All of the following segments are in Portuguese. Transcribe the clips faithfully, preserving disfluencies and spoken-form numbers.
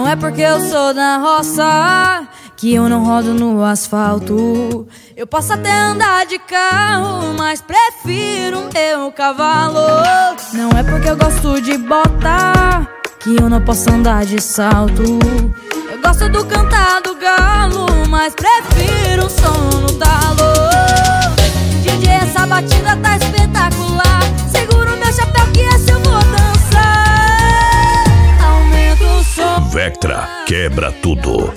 Não é porque eu sou da roça que eu não rodo no asfalto. Eu posso até andar de carro, mas prefiro meu cavalo. Não é porque eu gosto de bota que eu não posso andar de salto. Eu gosto do cantar do galo, mas prefiro o som no talo. D J, essa batida tá espetacular. Seguro meu chapéu que esse eu vou dançar. Aumenta o som. Vectra quebra tudo.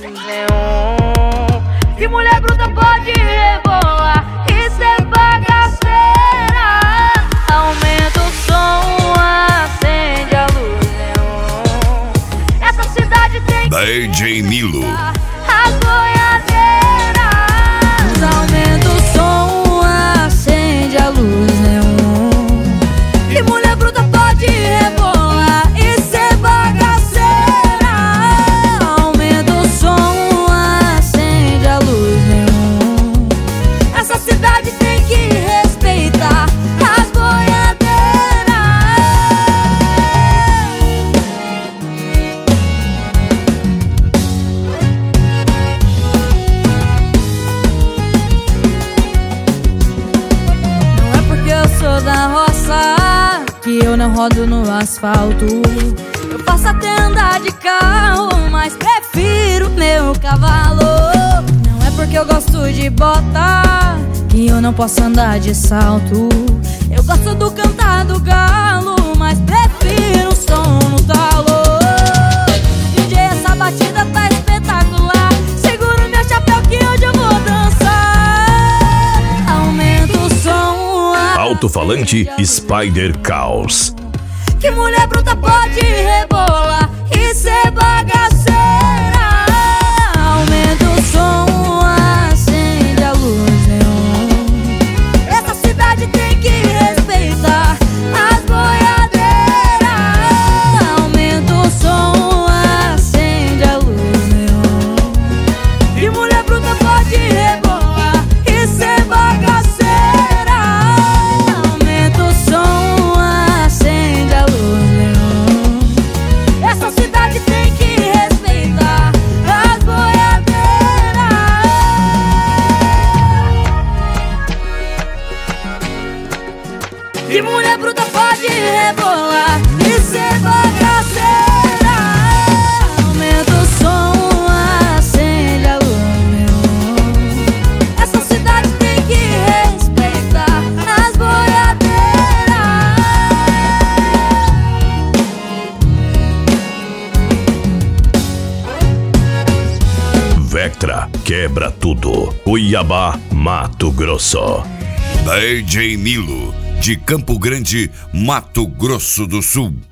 Que mulher bruta pode rebolar e ser bagaceira. Aumenta o som, acende a luz neon. Essa cidade tem D J Nilo. as boiadeiras. Aumenta o som, acende a luz neon. Que mulher bruta pode rebolar e ser bagaceira. Aumenta o som, acende a luz neon. Essa cidade tem que respeitar as boiadeiras. Não é porque eu sou da roça que eu não rodo no asfalto. Eu posso até andar de carro, mas prefiro meu cavalo. Não é porque eu gosto de bota que eu não posso andar de salto. Eu gosto do cantar do galo, mas prefiro o som no talo. D J, essa batida tá espetacular. Seguro meu chapéu que hoje eu vou dançar. Aumenta o som. Alto-falante Spider Caos. Que mulher bruta pode rebolar e ser bagaceira. Aumenta o som, acende a luz neon. Essa cidade tem que respeitar as boiadeiras. Aumenta o som, acende a luz neon. Que mulher bruta pode rebolar e ser bagaceira. Aumenta o som, acende a luz neon. Essa cidade tem que respeitar as boiadeiras. Que mulher bruta pode rebolar e ser bagaceira. Aumenta o som, acende a luz neon. Essa cidade tem que respeitar as boiadeiras. Vectra quebra tudo. Cuiabá, Mato Grosso. D J Nilo, de Campo Grande, Mato Grosso do Sul.